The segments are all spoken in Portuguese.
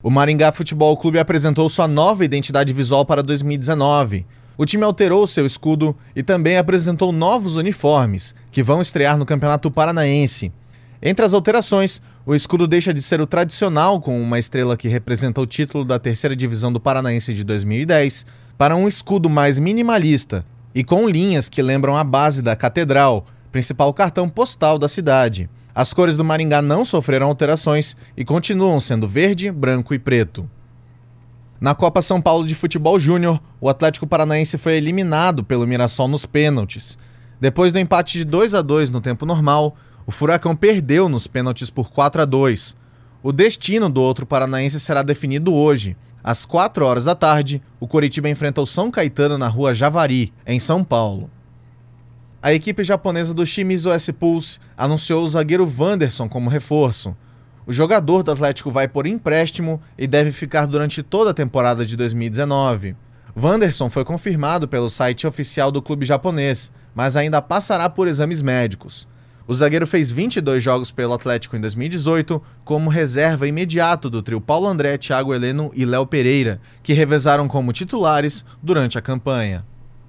O Maringá Futebol Clube apresentou sua nova identidade visual para 2019. O time alterou seu escudo e também apresentou novos uniformes, que vão estrear no Campeonato Paranaense. Entre as alterações, o escudo deixa de ser o tradicional, com uma estrela que representa o título da terceira divisão do Paranaense de 2010, para um escudo mais minimalista e com linhas que lembram a base da Catedral, principal cartão postal da cidade. As cores do Maringá não sofreram alterações e continuam sendo verde, branco e preto. Na Copa São Paulo de Futebol Júnior, o Atlético Paranaense foi eliminado pelo Mirassol nos pênaltis. Depois do empate de 2-2 no tempo normal, o Furacão perdeu nos pênaltis por 4-2. O destino do outro paranaense será definido hoje. Às 16h, o Coritiba enfrenta o São Caetano na Rua Javari, em São Paulo. A equipe japonesa do Shimizu S-Pulse anunciou o zagueiro Wanderson como reforço. O jogador do Atlético vai por empréstimo e deve ficar durante toda a temporada de 2019. Wanderson foi confirmado pelo site oficial do clube japonês, mas ainda passará por exames médicos. O zagueiro fez 22 jogos pelo Atlético em 2018, como reserva imediato do trio Paulo André, Thiago Heleno e Léo Pereira, que revezaram como titulares durante a campanha.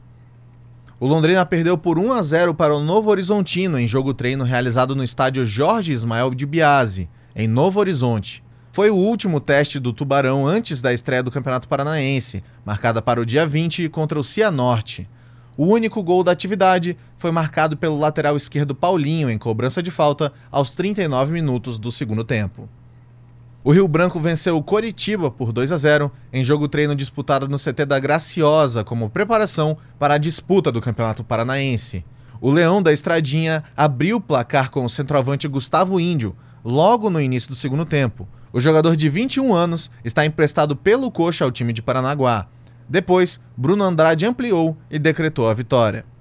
O Londrina perdeu por 1-0 para o Novo Horizontino em jogo-treino realizado no estádio Jorge Ismael de Biasi, em Novo Horizonte. Foi o último teste do Tubarão antes da estreia do Campeonato Paranaense, marcada para o dia 20 contra o Cianorte. O único gol da atividade foi marcado pelo lateral esquerdo Paulinho em cobrança de falta aos 39 minutos do segundo tempo. O Rio Branco venceu o Coritiba por 2-0 em jogo-treino disputado no CT da Graciosa como preparação para a disputa do Campeonato Paranaense. O Leão da Estradinha abriu o placar com o centroavante Gustavo Índio, logo no início do segundo tempo. O jogador de 21 anos está emprestado pelo Coxa ao time de Paranaguá. Depois, Bruno Andrade ampliou e decretou a vitória.